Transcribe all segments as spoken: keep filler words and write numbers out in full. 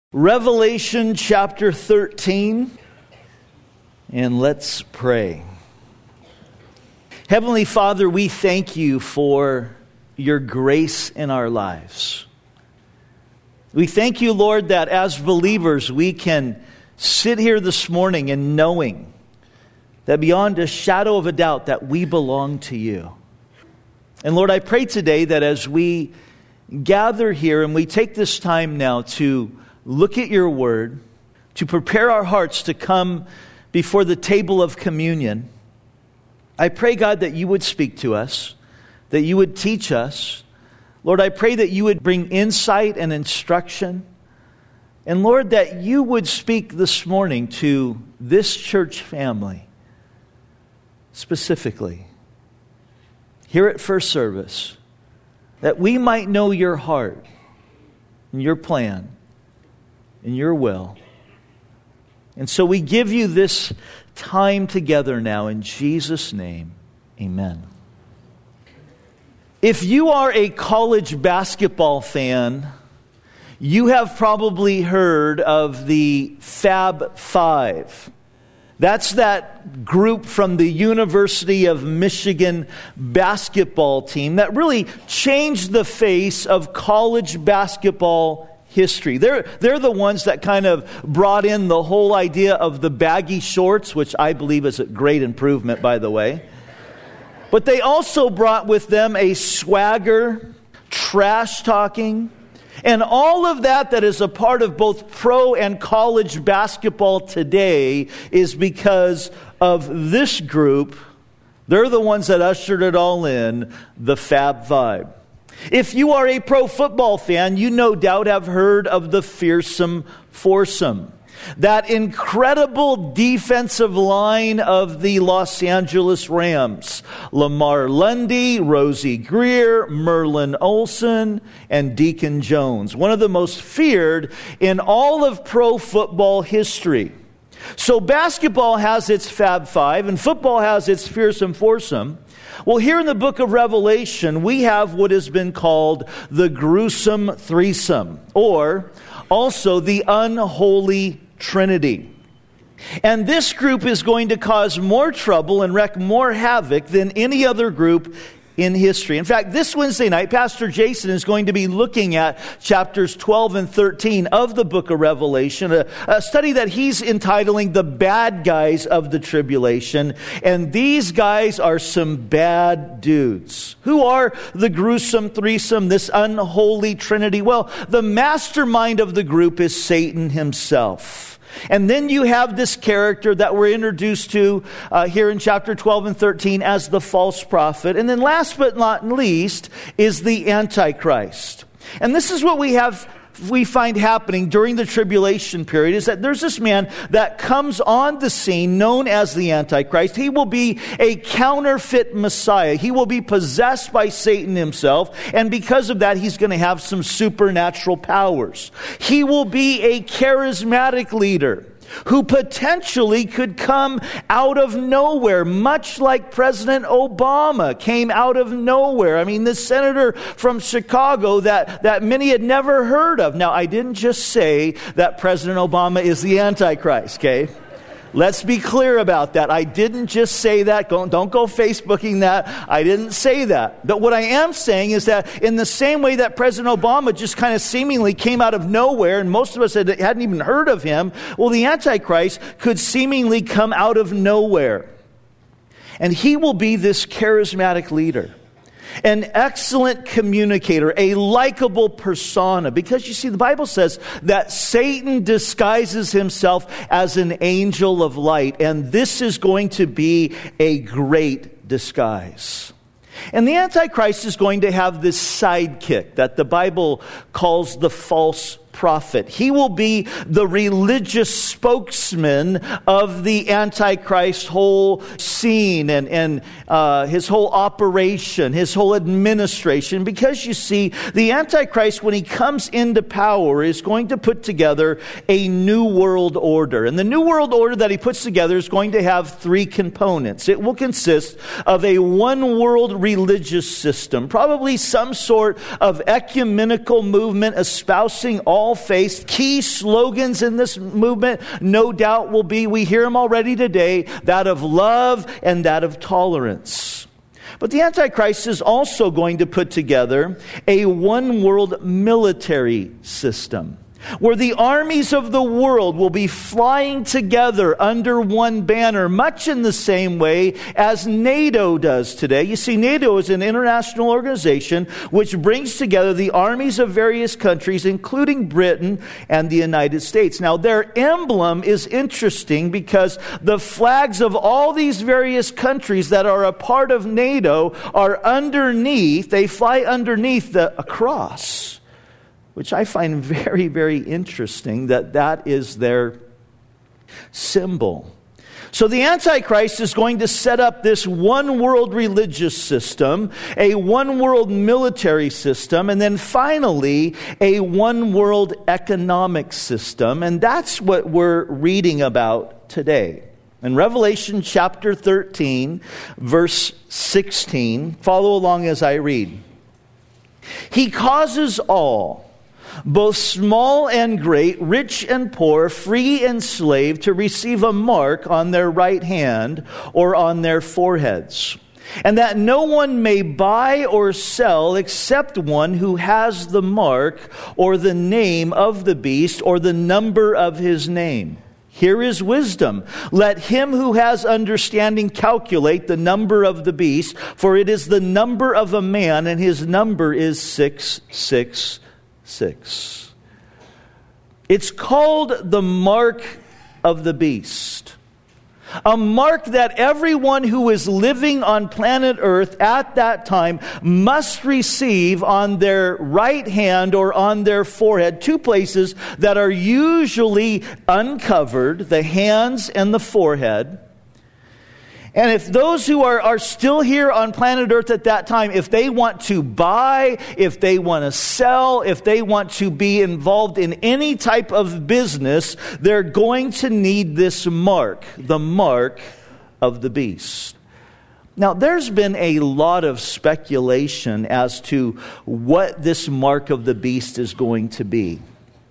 Revelation chapter thirteen, and let's pray. Heavenly Father, we thank you for your grace in our lives. We thank you, Lord, that as believers we can sit here this morning and knowing that beyond a shadow of a doubt that we belong to you. And Lord, I pray today that as we gather here and we take this time now to look at your word, to prepare our hearts to come before the table of communion, I pray, God, that you would speak to us, that you would teach us. Lord, I pray that you would bring insight and instruction. And Lord, that you would speak this morning to this church family specifically, here at First Service, that we might know your heart and your plan and your will. And so we give you this time together now in Jesus' name. Amen. If you are a college basketball fan, you have probably heard of the Fab Five. That's that group from the University of Michigan basketball team that really changed the face of college basketball history. They're, they're the ones that kind of brought in the whole idea of the baggy shorts, which I believe is a great improvement, by the way. But they also brought with them a swagger, trash talking, and all of that that is a part of both pro and college basketball today is because of this group. They're the ones that ushered it all in, the Fab Five. If you are a pro football fan, you no doubt have heard of the Fearsome Foursome. That incredible defensive line of the Los Angeles Rams. Lamar Lundy, Rosie Greer, Merlin Olsen, and Deacon Jones. One of the most feared in all of pro football history. So basketball has its Fab Five and football has its Fearsome Foursome. Well, here in the book of Revelation, we have what has been called the gruesome threesome, or also the unholy Trinity. And this group is going to cause more trouble and wreak more havoc than any other group in history. In fact, this Wednesday night, Pastor Jason is going to be looking at chapters twelve and thirteen of the book of Revelation, a, a study that he's entitling The Bad Guys of the Tribulation. And these guys are some bad dudes. Who are the gruesome threesome, this unholy Trinity? Well, the mastermind of the group is Satan himself. And then you have this character that we're introduced to uh, here in chapter twelve and thirteen as the false prophet. And then last but not least is the Antichrist. And this is what we have we find happening during the tribulation period, is that there's this man that comes on the scene known as the Antichrist. He will be a counterfeit Messiah. He will be possessed by Satan himself, and because of that, he's going to have some supernatural powers. He will be a charismatic leader who potentially could come out of nowhere, much like President Obama came out of nowhere. I mean, this senator from Chicago that, that many had never heard of. Now, I didn't just say that President Obama is the Antichrist, okay? Let's be clear about that. I didn't just say that. Don't, don't go Facebooking that. I didn't say that. But what I am saying is that in the same way that President Obama just kind of seemingly came out of nowhere, and most of us had, hadn't even heard of him, well, the Antichrist could seemingly come out of nowhere. And he will be this charismatic leader, an excellent communicator, a likable persona. Because you see, the Bible says that Satan disguises himself as an angel of light. And this is going to be a great disguise. And the Antichrist is going to have this sidekick that the Bible calls the false prophet. He will be the religious spokesman of the Antichrist whole scene and, and uh, his whole operation, his whole administration. Because you see, the Antichrist, when he comes into power, is going to put together a new world order. And the new world order that he puts together is going to have three components. It will consist of a one world religious system, probably some sort of ecumenical movement espousing all all faced. Key slogans in this movement, no doubt, will be, we hear them already today, that of love and that of tolerance. But the Antichrist is also going to put together a one-world military system, where the armies of the world will be flying together under one banner, much in the same way as NATO does today. You see, NATO is an international organization which brings together the armies of various countries, including Britain and the United States. Now, their emblem is interesting because the flags of all these various countries that are a part of NATO are underneath, they fly underneath the, a cross, which I find very, very interesting that that is their symbol. So the Antichrist is going to set up this one world religious system, a one world military system, and then finally a one world economic system. And that's what we're reading about today. In Revelation chapter thirteen, verse sixteen, follow along as I read. He causes all, both small and great, rich and poor, free and slave, to receive a mark on their right hand or on their foreheads, and that no one may buy or sell except one who has the mark or the name of the beast or the number of his name. Here is wisdom. Let him who has understanding calculate the number of the beast, for it is the number of a man, and his number is six six six. It's called the mark of the beast. A mark that everyone who is living on planet Earth at that time must receive on their right hand or on their forehead. Two places that are usually uncovered, the hands and the forehead. And if those who are, are still here on planet Earth at that time, if they want to buy, if they want to sell, if they want to be involved in any type of business, they're going to need this mark, the mark of the beast. Now, there's been a lot of speculation as to what this mark of the beast is going to be.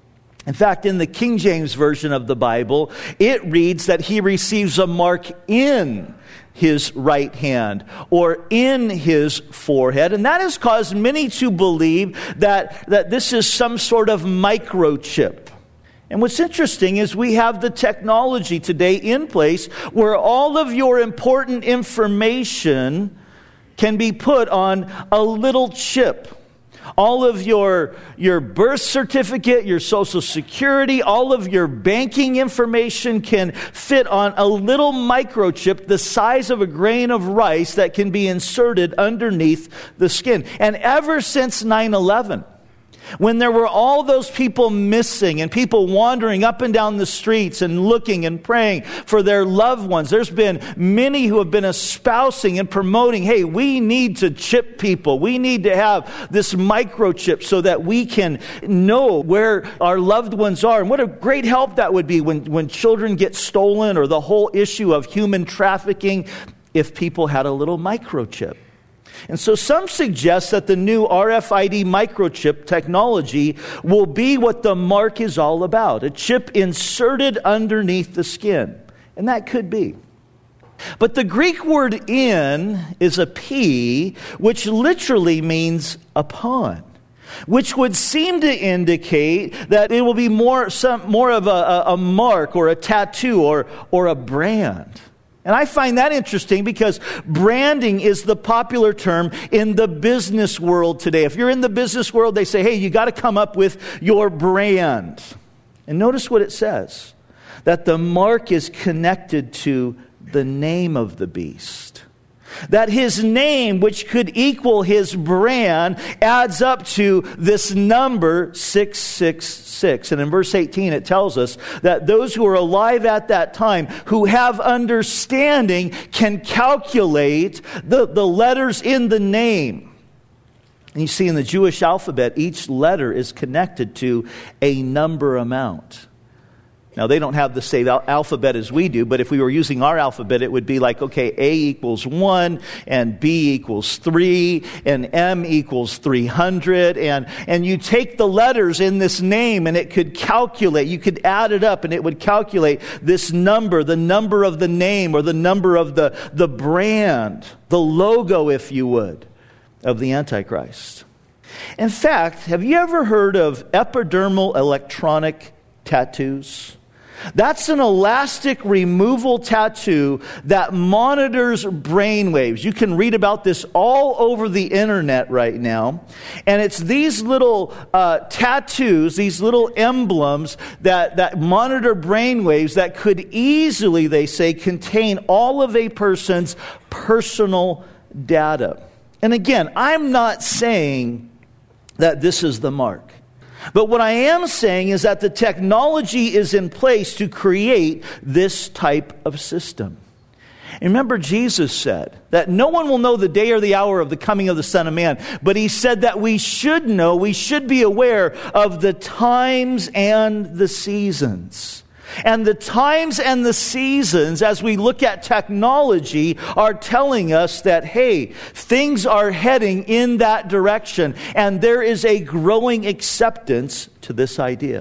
In fact, in the King James Version of the Bible, it reads that he receives a mark in his right hand or in his forehead. And that has caused many to believe that, that this is some sort of microchip. And what's interesting is we have the technology today in place where all of your important information can be put on a little chip. All of your, your birth certificate, your social security, all of your banking information can fit on a little microchip the size of a grain of rice that can be inserted underneath the skin. And ever since nine eleven, when there were all those people missing and people wandering up and down the streets and looking and praying for their loved ones, there's been many who have been espousing and promoting, hey, we need to chip people. We need to have this microchip so that we can know where our loved ones are. And what a great help that would be when, when children get stolen, or the whole issue of human trafficking, if people had a little microchip. And so some suggest that the new R F I D microchip technology will be what the mark is all about, a chip inserted underneath the skin. And that could be. But the Greek word "in" is a P, which literally means upon, which would seem to indicate that it will be more, some, more of a, a mark or a tattoo or, or a brand. And I find that interesting because branding is the popular term in the business world today. If you're in the business world, they say, hey, you got to come up with your brand. And notice what it says, that the mark is connected to the name of the beast. That his name, which could equal his brand, adds up to this number six six six. And in verse eighteen, it tells us that those who are alive at that time, who have understanding, can calculate the, the letters in the name. And you see, in the Jewish alphabet, each letter is connected to a number amount. Now, they don't have the same al- alphabet as we do, but if we were using our alphabet, it would be like, okay, A equals one, and B equals three, and M equals three hundred, and, and you take the letters in this name, and it could calculate, you could add it up, and it would calculate this number, the number of the name, or the number of the, the brand, the logo, if you would, of the Antichrist. In fact, have you ever heard of epidermal electronic tattoos? That's an elastic removal tattoo that monitors brain waves. You can read about this all over the internet right now. And it's these little uh, tattoos, these little emblems that, that monitor brain waves that could easily, they say, contain all of a person's personal data. And again, I'm not saying that this is the mark. But what I am saying is that the technology is in place to create this type of system. And remember, Jesus said that no one will know the day or the hour of the coming of the Son of Man. But he said that we should know, we should be aware of the times and the seasons. And the times and the seasons, as we look at technology, are telling us that, hey, things are heading in that direction. And there is a growing acceptance to this idea.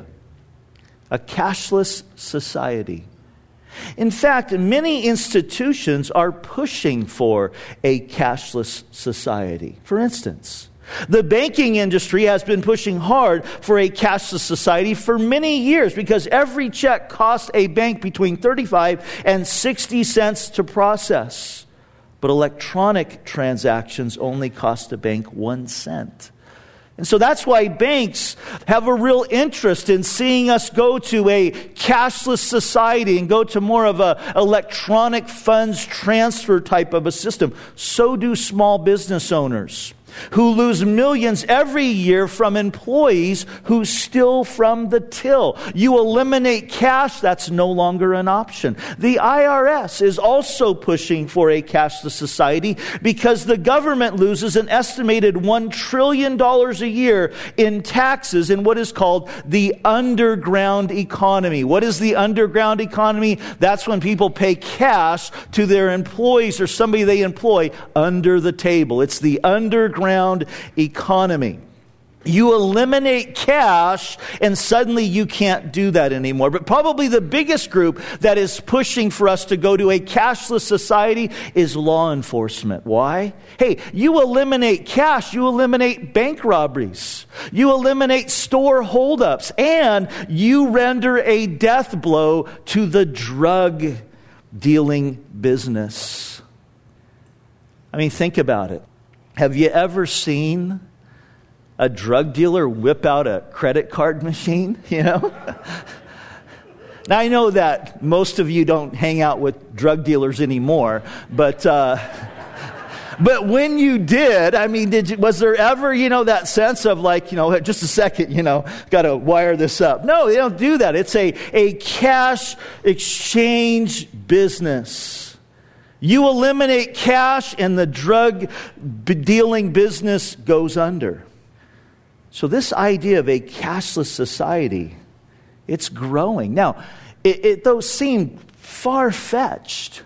A cashless society. In fact, many institutions are pushing for a cashless society. For instance, the banking industry has been pushing hard for a cashless society for many years because every check costs a bank between thirty-five and sixty cents to process. But electronic transactions only cost a bank one cent. And so that's why banks have a real interest in seeing us go to a cashless society and go to more of a electronic funds transfer type of a system. So do small business owners, who lose millions every year from employees who steal from the till. You eliminate cash, that's no longer an option. The I R S is also pushing for a cashless society because the government loses an estimated one trillion dollars a year in taxes in what is called the underground economy. What is the underground economy? That's when people pay cash to their employees or somebody they employ under the table. It's the underground economy. You eliminate cash and suddenly you can't do that anymore. But probably the biggest group that is pushing for us to go to a cashless society is law enforcement. Why? Hey, you eliminate cash, you eliminate bank robberies, you eliminate store holdups, and you render a death blow to the drug dealing business. I mean, think about it. Have you ever seen a drug dealer whip out a credit card machine, you know? Now, I know that most of you don't hang out with drug dealers anymore, but uh, but when you did, I mean, did you, was there ever, you know, that sense of like, you know, just a second, you know, got to wire this up? No, they don't do that. It's a, a cash exchange business. You eliminate cash and the drug dealing business goes under. So this idea of a cashless society, it's growing. Now, it, it those seem far-fetched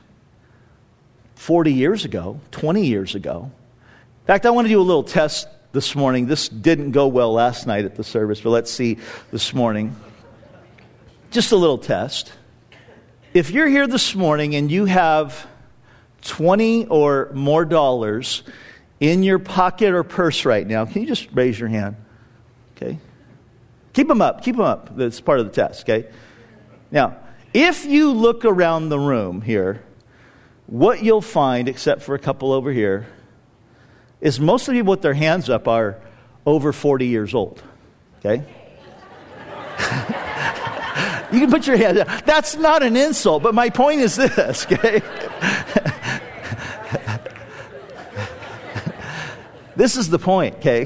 forty years ago, twenty years ago. In fact, I want to do a little test this morning. This didn't go well last night at the service, but let's see this morning. Just a little test. If you're here this morning and you have twenty or more dollars in your pocket or purse right now, can you just raise your hand? Okay. Keep them up. Keep them up. That's part of the test, okay? Now, if you look around the room here, what you'll find, except for a couple over here, is most of the people with their hands up are over forty years old, okay? You can put your hand down. That's not an insult, but my point is this, okay? This is the point, okay?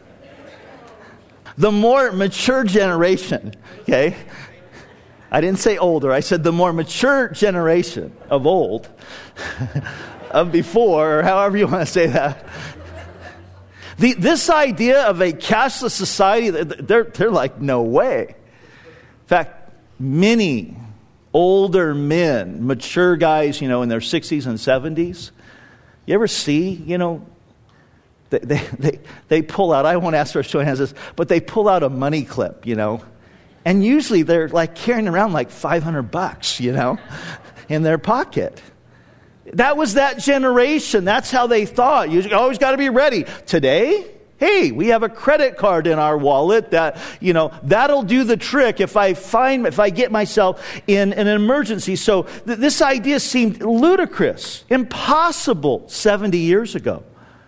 The more mature generation, okay? I didn't say older, I said the more mature generation of old, of before, or however you want to say that. The, this idea of a cashless society, they're, they're like, no way. In fact, many older men, mature guys, you know, in their sixties and seventies. You ever see, you know, they they they, they pull out, I won't ask for a show of hands this, but they pull out a money clip, you know. And usually they're like carrying around like five hundred bucks, you know, in their pocket. That was that generation. That's how they thought. You always got to be ready. Today, hey, we have a credit card in our wallet that, you know, that'll do the trick if I find, if I get myself in an emergency. So th- this idea seemed ludicrous, impossible seventy years ago.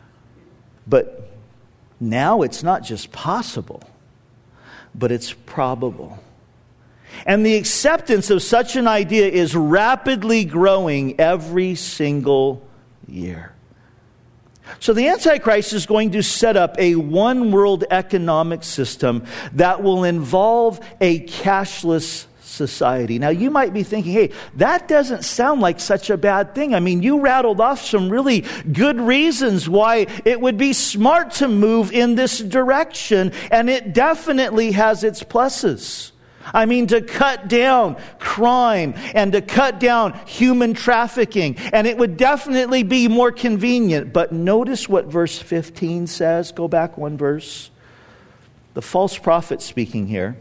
But now it's not just possible, but it's probable. And the acceptance of such an idea is rapidly growing every single year. So the Antichrist is going to set up a one-world economic system that will involve a cashless society. Now, you might be thinking, hey, that doesn't sound like such a bad thing. I mean, you rattled off some really good reasons why it would be smart to move in this direction, and it definitely has its pluses. I mean, to cut down crime and to cut down human trafficking. And it would definitely be more convenient. But notice what verse fifteen says. Go back one verse. The false prophet speaking here.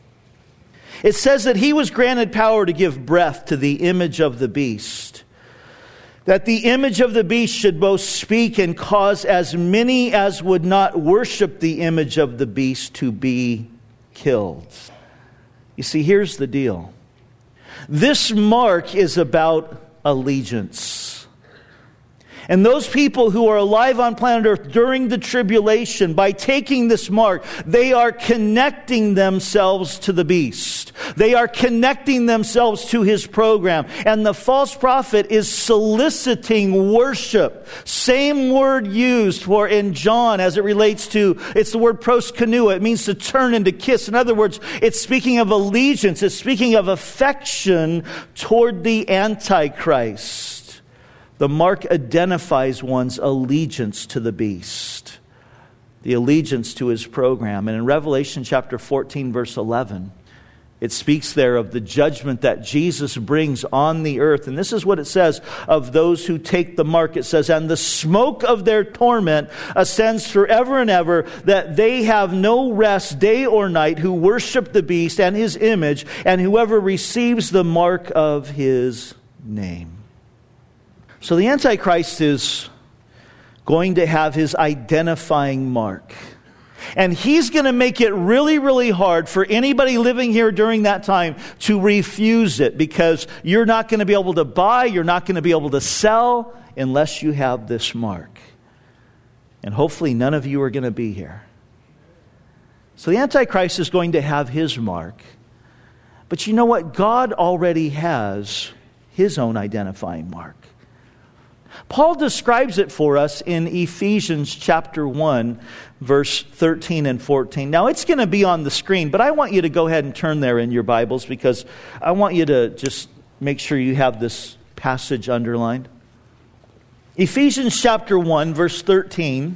It says that he was granted power to give breath to the image of the beast. That the image of the beast should both speak and cause as many as would not worship the image of the beast to be killed. You see, here's the deal. This mark is about allegiance. And those people who are alive on planet Earth during the tribulation, by taking this mark, they are connecting themselves to the beast. They are connecting themselves to his program. And the false prophet is soliciting worship. Same word used for in John as it relates to, it's the word proskuneo. It means to turn and to kiss. In other words, it's speaking of allegiance. It's speaking of affection toward the Antichrist. The mark identifies one's allegiance to the beast, the allegiance to his program. And in Revelation chapter fourteen, verse eleven, it speaks there of the judgment that Jesus brings on the earth. And this is what it says of those who take the mark. It says, and the smoke of their torment ascends forever and ever, that they have no rest day or night who worship the beast and his image, and whoever receives the mark of his name. So the Antichrist is going to have his identifying mark. And he's going to make it really, really hard for anybody living here during that time to refuse it, because you're not going to be able to buy, you're not going to be able to sell unless you have this mark. And hopefully none of you are going to be here. So the Antichrist is going to have his mark. But you know what? God already has his own identifying mark. Paul describes it for us in Ephesians chapter one, verse thirteen and fourteen. Now, it's going to be on the screen, but I want you to go ahead and turn there in your Bibles, because I want you to just make sure you have this passage underlined. Ephesians chapter one, verse thirteen.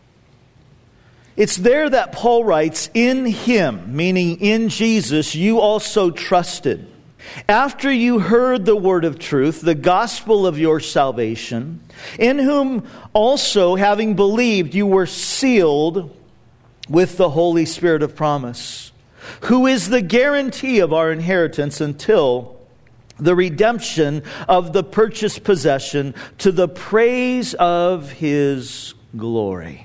It's there that Paul writes, in him, meaning in Jesus, you also trusted. After you heard the word of truth, the gospel of your salvation, in whom also, having believed, you were sealed with the Holy Spirit of promise, who is the guarantee of our inheritance until the redemption of the purchased possession, to the praise of his glory.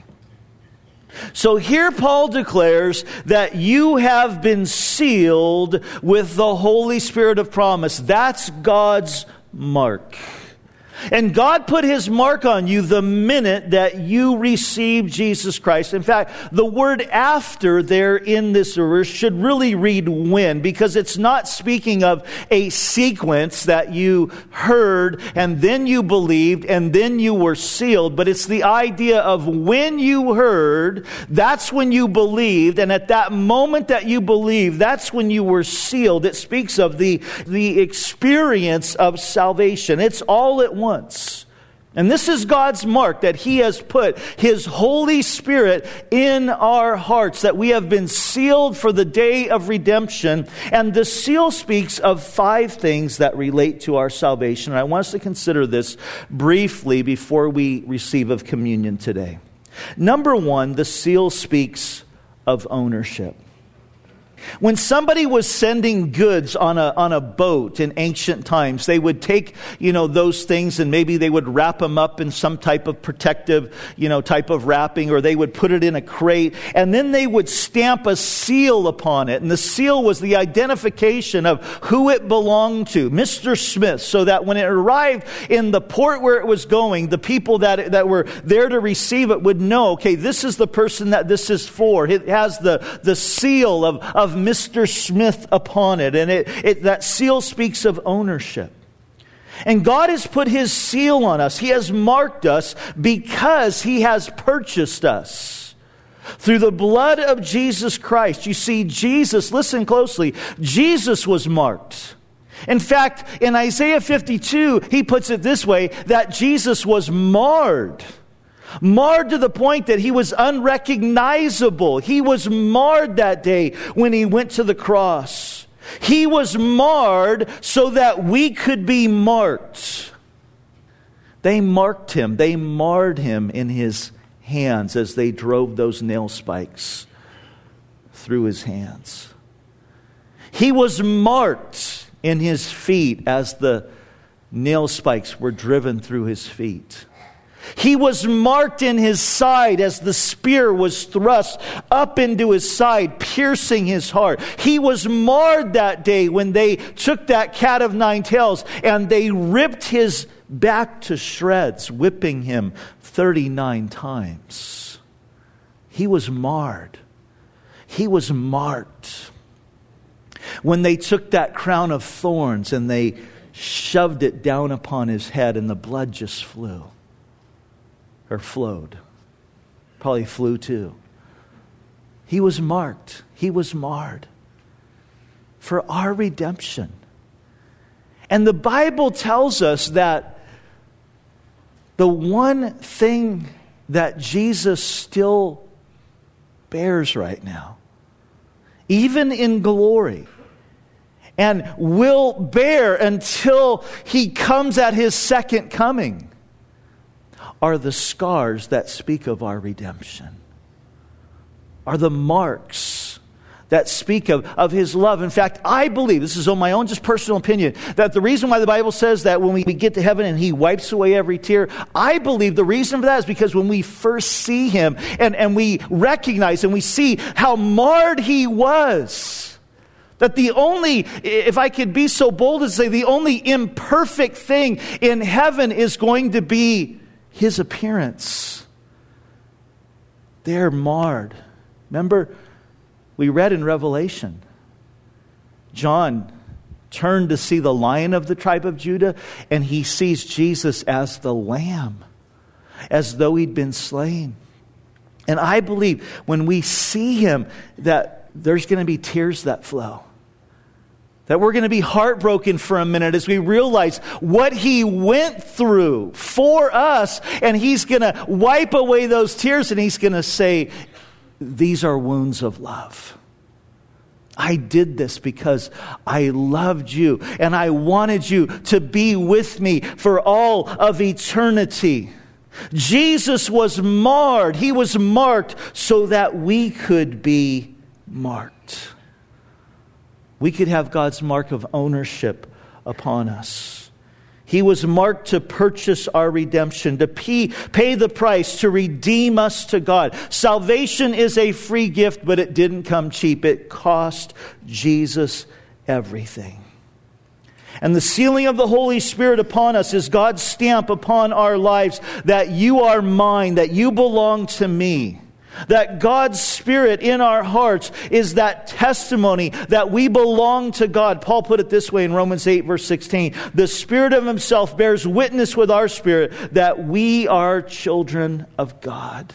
So here Paul declares that you have been sealed with the Holy Spirit of promise. That's God's mark. And God put his mark on you the minute that you received Jesus Christ. In fact, the word after there in this verse should really read when, because it's not speaking of a sequence that you heard and then you believed and then you were sealed. But it's the idea of when you heard, that's when you believed. And at that moment that you believed, that's when you were sealed. It speaks of the, the experience of salvation. It's all at once. And this is God's mark, that He has put His Holy Spirit in our hearts, that we have been sealed for the day of redemption. And the seal speaks of five things that relate to our salvation. And I want us to consider this briefly before we receive of communion today. Number one, the seal speaks of ownership. When somebody was sending goods on a on a boat in ancient times, they would take, you know, those things and maybe they would wrap them up in some type of protective, you know, type of wrapping, or they would put it in a crate, and then they would stamp a seal upon it. And the seal was the identification of who it belonged to, Mister Smith, so that when it arrived in the port where it was going, the people that that were there to receive it would know, okay, this is the person that this is for. It has the, the seal of, of Mister Smith upon it, and it, it that seal speaks of ownership. And God has put His seal on us. He has marked us because He has purchased us through the blood of Jesus Christ. You see, Jesus, listen closely, Jesus was marked. In fact, in Isaiah fifty-two, he puts it this way, that Jesus was marred. Marred to the point that He was unrecognizable. He was marred that day when He went to the cross. He was marred so that we could be marked. They marked Him. They marred Him in His hands as they drove those nail spikes through His hands. He was marked in His feet as the nail spikes were driven through His feet. He was marked in His side as the spear was thrust up into His side, piercing His heart. He was marred that day when they took that cat of nine tails and they ripped His back to shreds, whipping Him thirty-nine times. He was marred. He was marked. When they took that crown of thorns and they shoved it down upon His head and the blood just flew. Or flowed. Probably flew too. He was marked. He was marred for our redemption. And the Bible tells us that the one thing that Jesus still bears right now, even in glory, and will bear until He comes at His second coming, are the scars that speak of our redemption, are the marks that speak of, of His love. In fact, I believe, this is on my own just personal opinion, that the reason why the Bible says that when we get to heaven and He wipes away every tear, I believe the reason for that is because when we first see Him and, and we recognize and we see how marred He was, that the only, if I could be so bold as to say, the only imperfect thing in heaven is going to be His appearance. They're marred. Remember, we read in Revelation, John turned to see the Lion of the tribe of Judah, and he sees Jesus as the Lamb, as though He'd been slain. And I believe when we see Him, that there's going to be tears that flow. That we're going to be heartbroken for a minute as we realize what He went through for us. And He's going to wipe away those tears and He's going to say, these are wounds of love. I did this because I loved you and I wanted you to be with me for all of eternity. Jesus was marred. He was marked so that we could be marked. We could have God's mark of ownership upon us. He was marked to purchase our redemption, to pay, pay the price, to redeem us to God. Salvation is a free gift, but it didn't come cheap. It cost Jesus everything. And the sealing of the Holy Spirit upon us is God's stamp upon our lives that you are mine, that you belong to me. That God's Spirit in our hearts is that testimony that we belong to God. Paul put it this way in Romans eight verse sixteen. The Spirit of Himself bears witness with our spirit that we are children of God.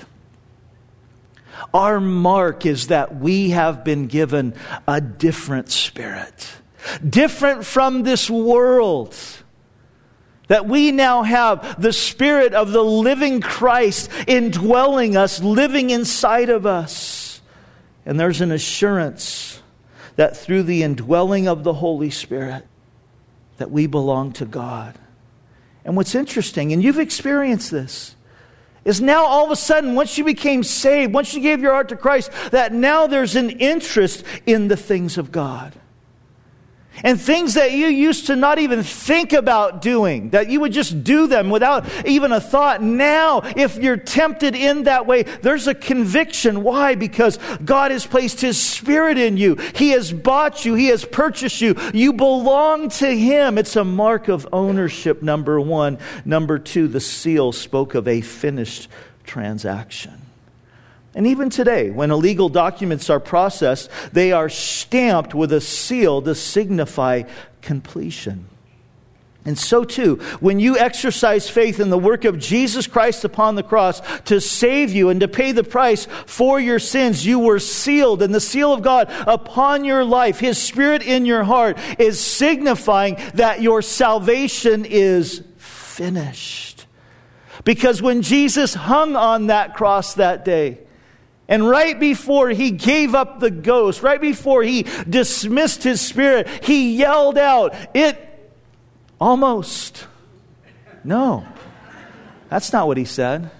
Our mark is that we have been given a different spirit. Different from this world. That we now have the Spirit of the living Christ indwelling us, living inside of us. And there's an assurance that through the indwelling of the Holy Spirit, that we belong to God. And what's interesting, and you've experienced this, is now all of a sudden, once you became saved, once you gave your heart to Christ, that now there's an interest in the things of God. And things that you used to not even think about doing, that you would just do them without even a thought. Now, if you're tempted in that way, there's a conviction. Why? Because God has placed His Spirit in you. He has bought you. He has purchased you. You belong to Him. It's a mark of ownership, number one. Number two, the seal spoke of a finished transaction. And even today, when illegal documents are processed, they are stamped with a seal to signify completion. And so too, when you exercise faith in the work of Jesus Christ upon the cross to save you and to pay the price for your sins, you were sealed. And the seal of God upon your life, His Spirit in your heart, is signifying that your salvation is finished. Because when Jesus hung on that cross that day, and right before He gave up the ghost, right before He dismissed His spirit, He yelled out, "It almost." No, that's not what He said.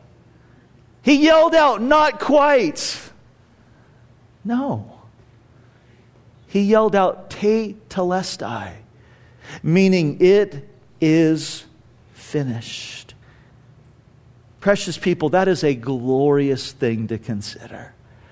He yelled out, "Not quite." No. He yelled out, "Te telestai," meaning it is finished. Precious people, that is a glorious thing to consider.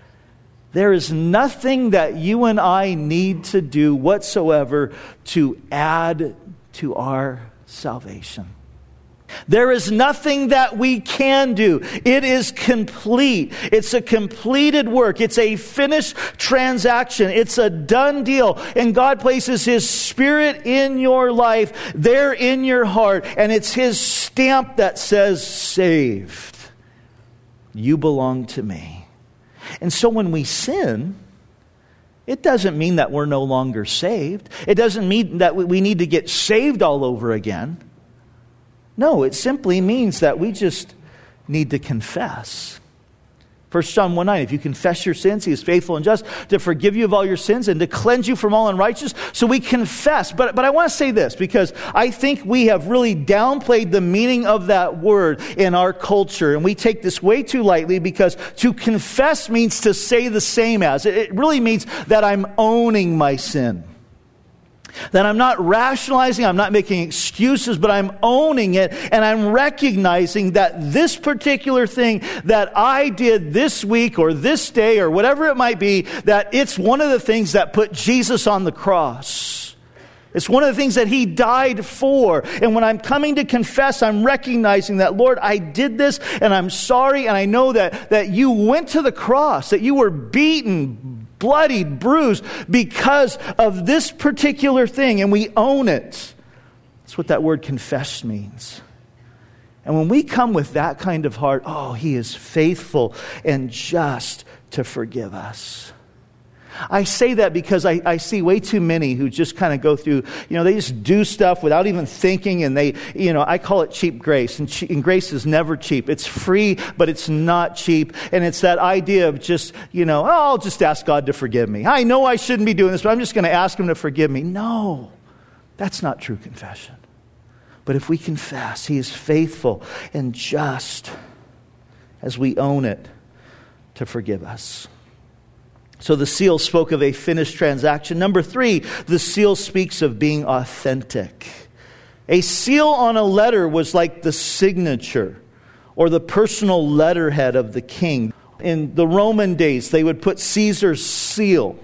There is nothing that you and I need to do whatsoever to add to our salvation. There is nothing that we can do. It is complete. It's a completed work. It's a finished transaction. It's a done deal. And God places His Spirit in your life, there in your heart, and it's His stamp that says, saved. You belong to me. And so when we sin, it doesn't mean that we're no longer saved. It doesn't mean that we need to get saved all over again. No, it simply means that we just need to confess. First John one nine, if you confess your sins, He is faithful and just to forgive you of all your sins and to cleanse you from all unrighteousness. So we confess. But, but I want to say this, because I think we have really downplayed the meaning of that word in our culture. And we take this way too lightly, because to confess means to say the same as. It really means that I'm owning my sin. That I'm not rationalizing, I'm not making excuses, but I'm owning it, and I'm recognizing that this particular thing that I did this week or this day or whatever it might be, that it's one of the things that put Jesus on the cross. It's one of the things that He died for. And when I'm coming to confess, I'm recognizing that, Lord, I did this and I'm sorry, and I know that, that You went to the cross, that You were beaten, bloodied, bruised because of this particular thing, and we own it. That's what that word confess means. And when we come with that kind of heart, oh, He is faithful and just to forgive us. I say that because I, I see way too many who just kind of go through, you know, they just do stuff without even thinking, and they, you know, I call it cheap grace. And, che- and grace is never cheap. It's free, but it's not cheap. And it's that idea of just, you know, oh, I'll just ask God to forgive me. I know I shouldn't be doing this, but I'm just going to ask Him to forgive me. No, that's not true confession. But if we confess, He is faithful and just as we own it to forgive us. So the seal spoke of a finished transaction. Number three, the seal speaks of being authentic. A seal on a letter was like the signature or the personal letterhead of the king. In the Roman days, they would put Caesar's seal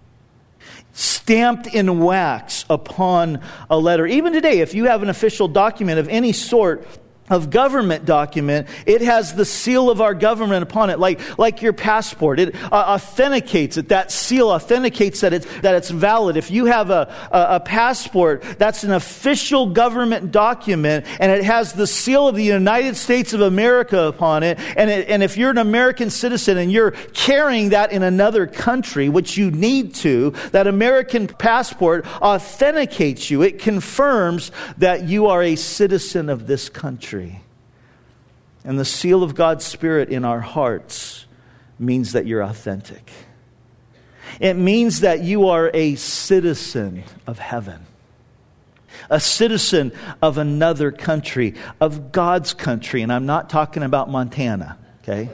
stamped in wax upon a letter. Even today, if you have an official document of any sort, of government document, it has the seal of our government upon it, like like your passport. It uh, authenticates it. That seal authenticates that it's that it's valid. If you have a, a a passport, that's an official government document, and it has the seal of the United States of America upon it. And it, and if you're an American citizen and you're carrying that in another country, which you need to, that American passport authenticates you. It confirms that you are a citizen of this country. And the seal of God's Spirit in our hearts means that you're authentic. It means that you are a citizen of heaven. A citizen of another country, of God's country. And I'm not talking about Montana, okay?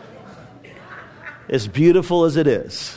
As beautiful as it is.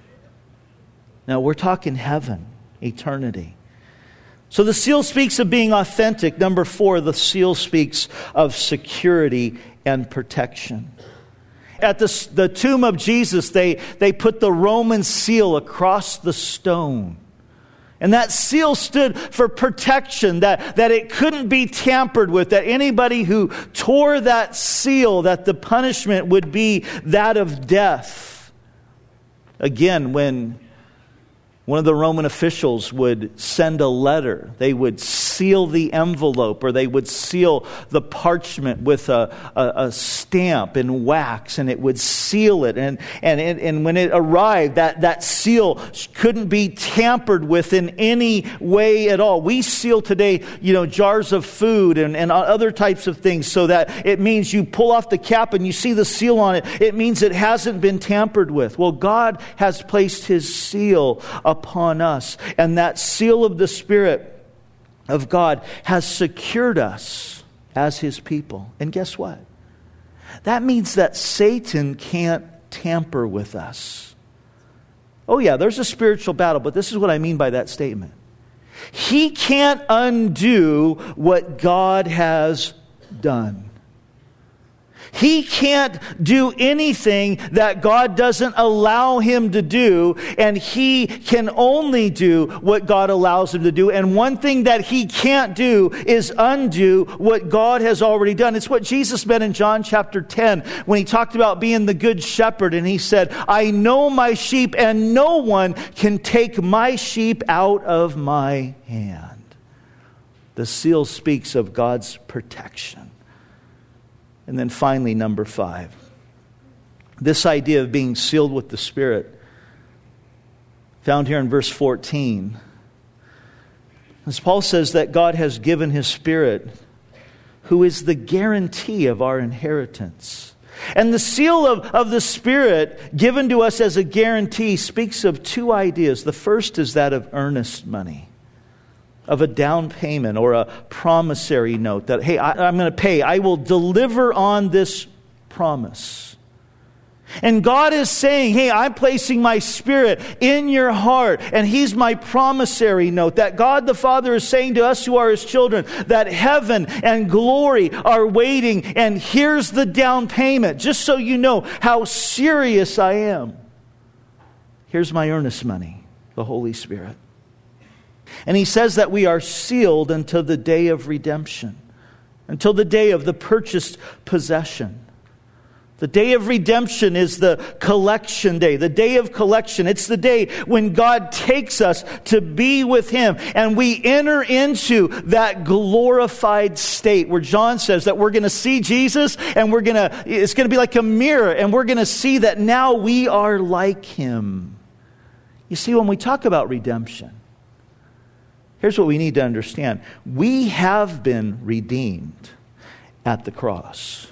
Now, we're talking heaven, eternity. So the seal speaks of being authentic. Number four, the seal speaks of security and protection. At the, the tomb of Jesus, they, they put the Roman seal across the stone. And that seal stood for protection, that, that it couldn't be tampered with, that anybody who tore that seal, that the punishment would be that of death. Again, when one of the Roman officials would send a letter, they would seal the envelope, or they would seal the parchment with a, a, a stamp in wax, and it would seal it. And, and, and when it arrived, that, that seal couldn't be tampered with in any way at all. We seal today, you know, jars of food and, and other types of things, so that it means you pull off the cap and you see the seal on it. It means it hasn't been tampered with. Well, God has placed His seal upon us, and that seal of the Spirit of God has secured us as His people. And guess what? That means that Satan can't tamper with us. Oh yeah, there's a spiritual battle, but this is what I mean by that statement. He can't undo what God has done. He can't do anything that God doesn't allow him to do, and he can only do what God allows him to do. And one thing that he can't do is undo what God has already done. It's what Jesus meant in John chapter ten when he talked about being the good shepherd, and he said, I know my sheep, and no one can take my sheep out of my hand. The seal speaks of God's protection. And then finally, number five, this idea of being sealed with the Spirit, found here in verse fourteen. As Paul says that God has given His Spirit, who is the guarantee of our inheritance. And the seal of, of the Spirit given to us as a guarantee speaks of two ideas. The first is that of earnest money, of a down payment or a promissory note that, hey, I, I'm going to pay. I will deliver on this promise. And God is saying, hey, I'm placing my Spirit in your heart, and He's my promissory note. That God the Father is saying to us who are His children that heaven and glory are waiting, and here's the down payment. Just so you know how serious I am. Here's my earnest money, the Holy Spirit. And he says that we are sealed until the day of redemption, until the day of the purchased possession. The day of redemption is the collection day, the day of collection. It's the day when God takes us to be with Him, and we enter into that glorified state where John says that we're going to see Jesus, and we're going to, it's going to be like a mirror, and we're going to see that now we are like Him. You see, when we talk about redemption, here's what we need to understand. We have been redeemed at the cross.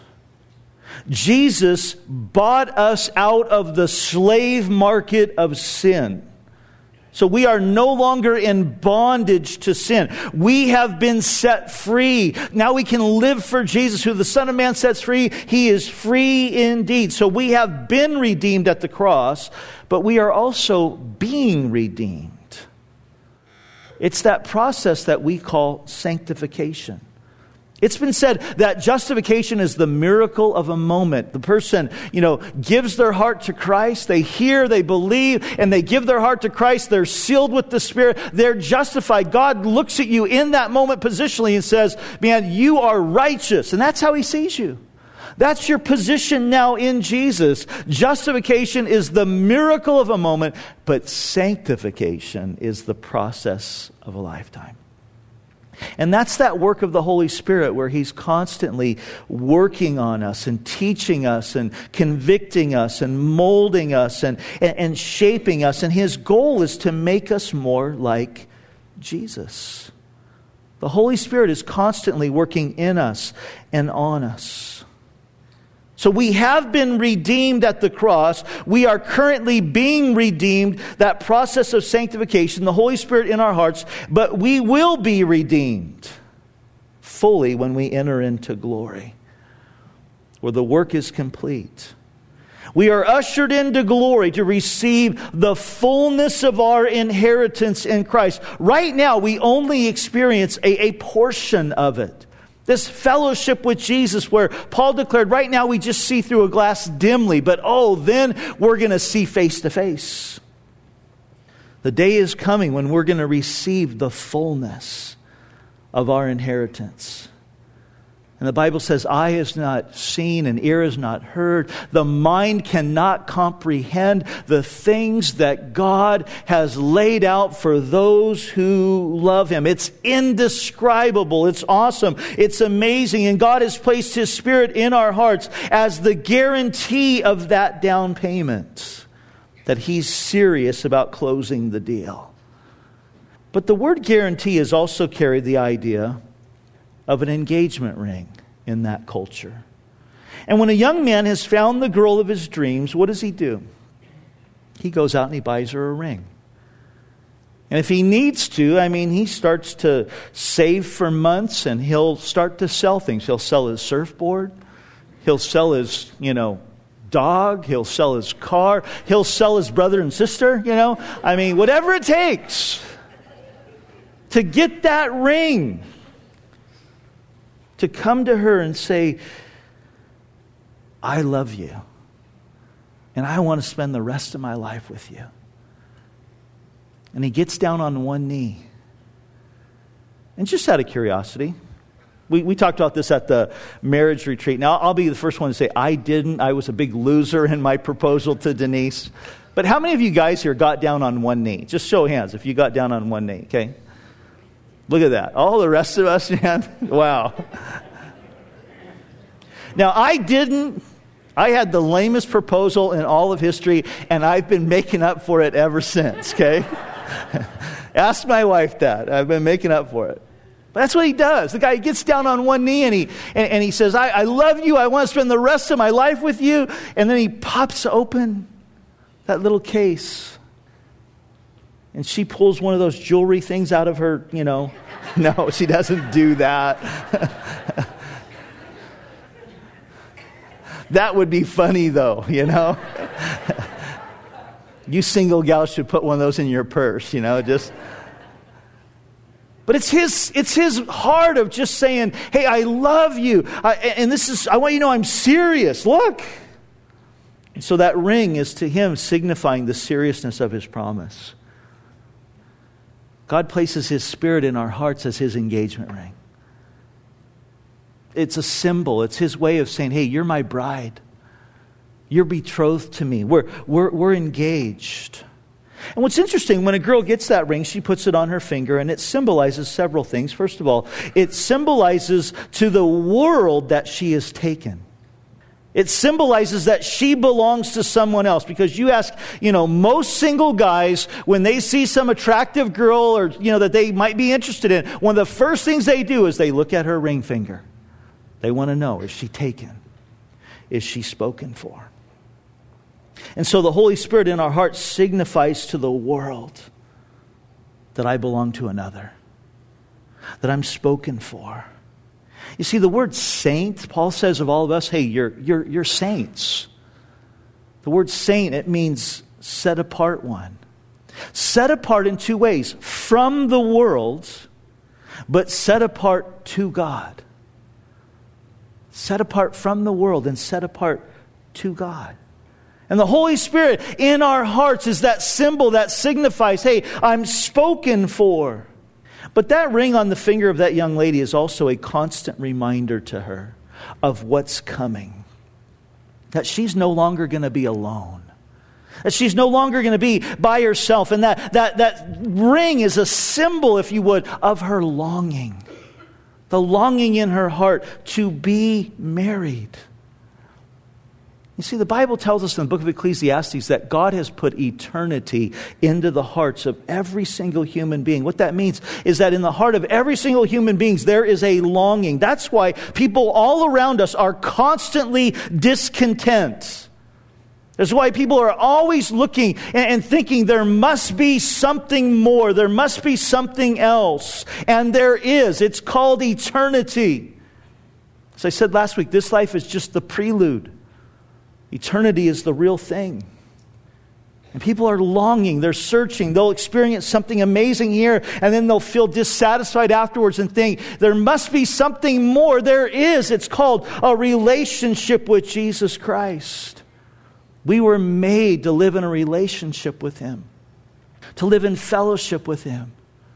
Jesus bought us out of the slave market of sin. So we are no longer in bondage to sin. We have been set free. Now we can live for Jesus. Who the Son of Man sets free, he is free indeed. So we have been redeemed at the cross, but we are also being redeemed. It's that process that we call sanctification. It's been said that justification is the miracle of a moment. The person, you know, gives their heart to Christ. They hear, they believe, and they give their heart to Christ. They're sealed with the Spirit. They're justified. God looks at you in that moment positionally and says, man, you are righteous. And that's how He sees you. That's your position now in Jesus. Justification is the miracle of a moment, but sanctification is the process of a lifetime. And that's that work of the Holy Spirit where He's constantly working on us and teaching us and convicting us and molding us and, and, and shaping us. And His goal is to make us more like Jesus. The Holy Spirit is constantly working in us and on us. So we have been redeemed at the cross. We are currently being redeemed, that process of sanctification, the Holy Spirit in our hearts, but we will be redeemed fully when we enter into glory, where the work is complete. We are ushered into glory to receive the fullness of our inheritance in Christ. Right now, we only experience a, a portion of it. This fellowship with Jesus where Paul declared, right now we just see through a glass dimly, but oh, then we're going to see face to face. The day is coming when we're going to receive the fullness of our inheritance. And the Bible says, eye has not seen and ear has not heard. The mind cannot comprehend the things that God has laid out for those who love Him. It's indescribable. It's awesome. It's amazing. And God has placed His Spirit in our hearts as the guarantee of that down payment, that He's serious about closing the deal. But the word guarantee has also carried the idea of an engagement ring in that culture. And when a young man has found the girl of his dreams, what does he do? He goes out and he buys her a ring. And if he needs to, I mean, he starts to save for months and he'll start to sell things. He'll sell his surfboard. He'll sell his, you know, dog. He'll sell his car. He'll sell his brother and sister, you know. I mean, whatever it takes to get that ring. To come to her and say, I love you. And I want to spend the rest of my life with you. And he gets down on one knee. And just out of curiosity, we, we talked about this at the marriage retreat. Now, I'll be the first one to say, I didn't. I was a big loser in my proposal to Denise. But how many of you guys here got down on one knee? Just show of hands if you got down on one knee, okay? Look at that. All the rest of us, man, wow. Now, I didn't. I had the lamest proposal in all of history, and I've been making up for it ever since, okay? Ask my wife that. I've been making up for it. But that's what he does. The guy gets down on one knee, and he and, and he says, I, I love you. I want to spend the rest of my life with you. And then he pops open that little case. And she pulls one of those jewelry things out of her, you know. No, she doesn't do that. That would be funny, though, you know. You single gals should put one of those in your purse, you know, just. But it's his, it's his heart of just saying, hey, I love you. I, and this is, I want you to know I'm serious. Look. And so that ring is to him signifying the seriousness of his promise. God places His Spirit in our hearts as His engagement ring. It's a symbol. It's His way of saying, hey, you're my bride. You're betrothed to me. We're, we're, we're engaged. And what's interesting, when a girl gets that ring, she puts it on her finger, and it symbolizes several things. First of all, it symbolizes to the world that she is taken. It symbolizes that she belongs to someone else. Because you ask, you know, most single guys, when they see some attractive girl or, you know, that they might be interested in, one of the first things they do is they look at her ring finger. They want to know, is she taken? Is she spoken for? And so the Holy Spirit in our hearts signifies to the world that I belong to another, that I'm spoken for. You see, the word saint, Paul says of all of us, hey, you're, you're, you're saints. The word saint, it means set apart one. Set apart in two ways. From the world, but set apart to God. set apart from the world and set apart to God. And the Holy Spirit in our hearts is that symbol that signifies, hey, I'm spoken for. But that ring on the finger of that young lady is also a constant reminder to her of what's coming. That she's no longer going to be alone. That she's no longer going to be by herself. And that, that, that ring is a symbol, if you would, of her longing. The longing in her heart to be married. You see, the Bible tells us in the book of Ecclesiastes that God has put eternity into the hearts of every single human being. What that means is that in the heart of every single human being, there is a longing. That's why people all around us are constantly discontent. That's why people are always looking and thinking there must be something more. There must be something else. And there is. It's called eternity. As I said last week, this life is just the prelude. Eternity is the real thing. And people are longing, they're searching, they'll experience something amazing here, and then they'll feel dissatisfied afterwards and think, there must be something more. There is. It's called a relationship with Jesus Christ. We were made to live in a relationship with Him, to live in fellowship with Him.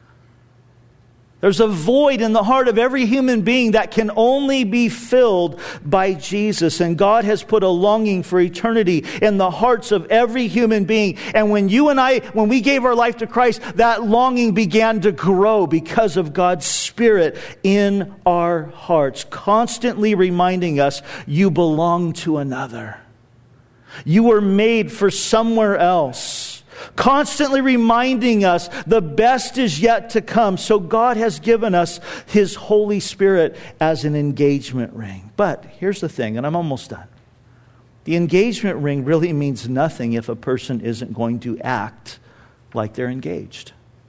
There's a void in the heart of every human being that can only be filled by Jesus. And God has put a longing for eternity in the hearts of every human being. And when you and I, when we gave our life to Christ, that longing began to grow because of God's Spirit in our hearts, constantly reminding us, you belong to another. You were made for somewhere else. Constantly reminding us the best is yet to come. So God has given us His Holy Spirit as an engagement ring. But here's the thing, and I'm almost done. The engagement ring really means nothing if a person isn't going to act like they're engaged.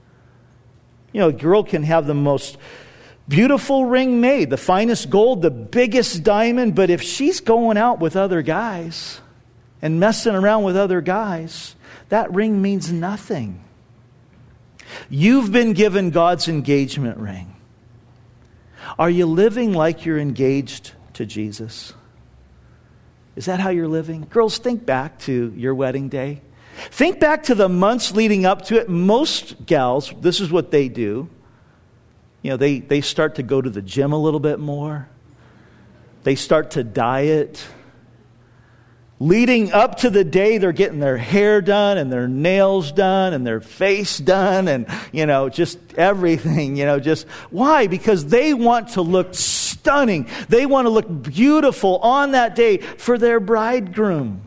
You know, a girl can have the most beautiful ring made, the finest gold, the biggest diamond, but if she's going out with other guys and messing around with other guys, that ring means nothing. You've been given God's engagement ring. Are you living like you're engaged to Jesus? Is that how you're living? Girls, think back to your wedding day. Think back to the months leading up to it. Most gals, this is what they do. You know, they, they start to go to the gym a little bit more. They start to diet. Leading up to the day, they're getting their hair done and their nails done and their face done and, you know, just everything, you know, just why? Because they want to look stunning. They want to look beautiful on that day for their bridegroom.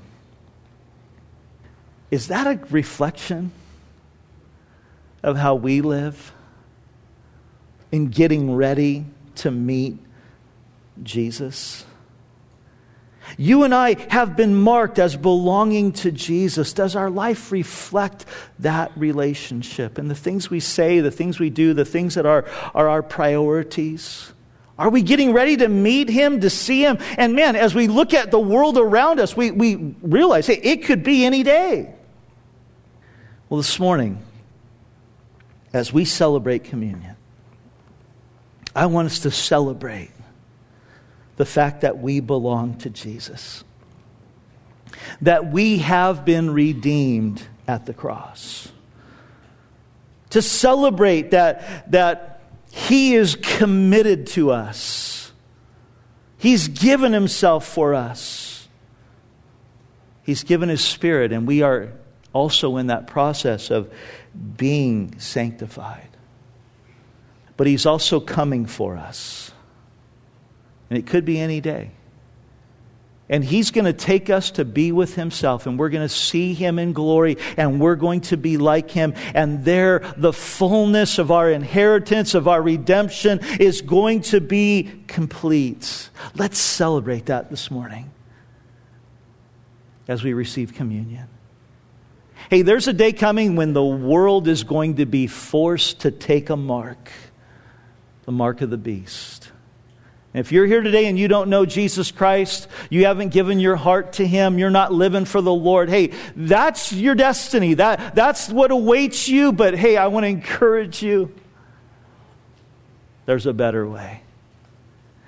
Is that a reflection of how we live in getting ready to meet Jesus? You and I have been marked as belonging to Jesus. Does our life reflect that relationship? And the things we say, the things we do, the things that are, are our priorities? Are we getting ready to meet Him, to see Him? And man, as we look at the world around us, we, we realize, hey, it could be any day. Well, this morning, as we celebrate communion, I want us to celebrate the fact that we belong to Jesus. That we have been redeemed at the cross. To celebrate that, that He is committed to us. He's given Himself for us. He's given His Spirit, and we are also in that process of being sanctified. But He's also coming for us. And it could be any day. And He's going to take us to be with Himself. And we're going to see Him in glory. And we're going to be like Him. And there, the fullness of our inheritance, of our redemption, is going to be complete. Let's celebrate that this morning as we receive communion. Hey, there's a day coming when the world is going to be forced to take a mark. The mark of the beast. If you're here today and you don't know Jesus Christ, you haven't given your heart to Him, you're not living for the Lord, hey, that's your destiny. That, that's what awaits you. But hey, I want to encourage you. There's a better way.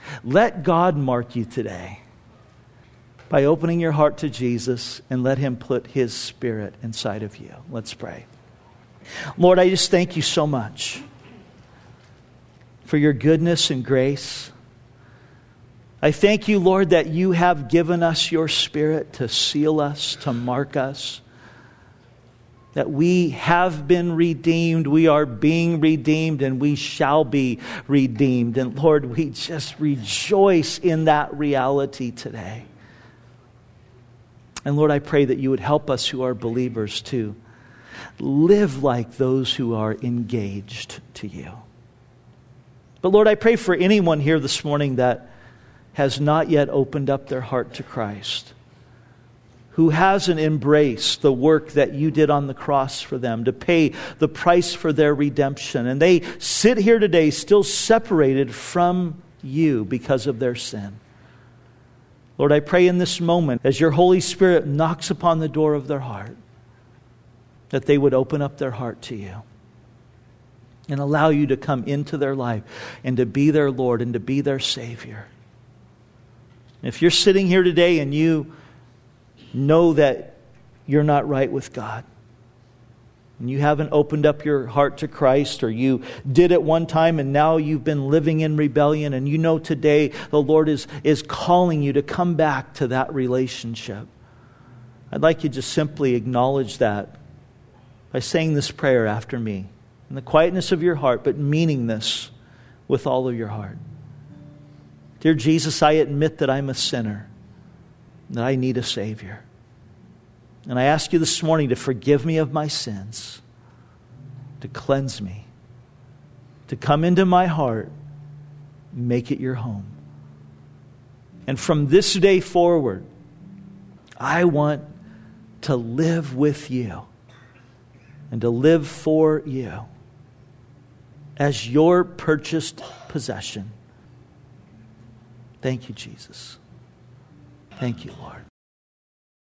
Let God mark you today by opening your heart to Jesus and let Him put His Spirit inside of you. Let's pray. Lord, I just thank you so much for your goodness and grace. I thank you, Lord, that you have given us your Spirit to seal us, to mark us, that we have been redeemed, we are being redeemed, and we shall be redeemed. And Lord, we just rejoice in that reality today. And Lord, I pray that you would help us who are believers to live like those who are engaged to you. But Lord, I pray for anyone here this morning that has not yet opened up their heart to Christ, who hasn't embraced the work that you did on the cross for them to pay the price for their redemption. And they sit here today still separated from you because of their sin. Lord, I pray in this moment, as your Holy Spirit knocks upon the door of their heart, that they would open up their heart to you and allow you to come into their life and to be their Lord and to be their Savior. If you're sitting here today and you know that you're not right with God, and you haven't opened up your heart to Christ, or you did at one time and now you've been living in rebellion, and you know today the Lord is, is calling you to come back to that relationship, I'd like you to just simply acknowledge that by saying this prayer after me in the quietness of your heart, but meaning this with all of your heart. Dear Jesus, I admit that I'm a sinner, that I need a Savior. And I ask you this morning to forgive me of my sins, to cleanse me, to come into my heart, make it your home. And from this day forward, I want to live with you and to live for you as your purchased possession. Thank you, Jesus. Thank you, Lord.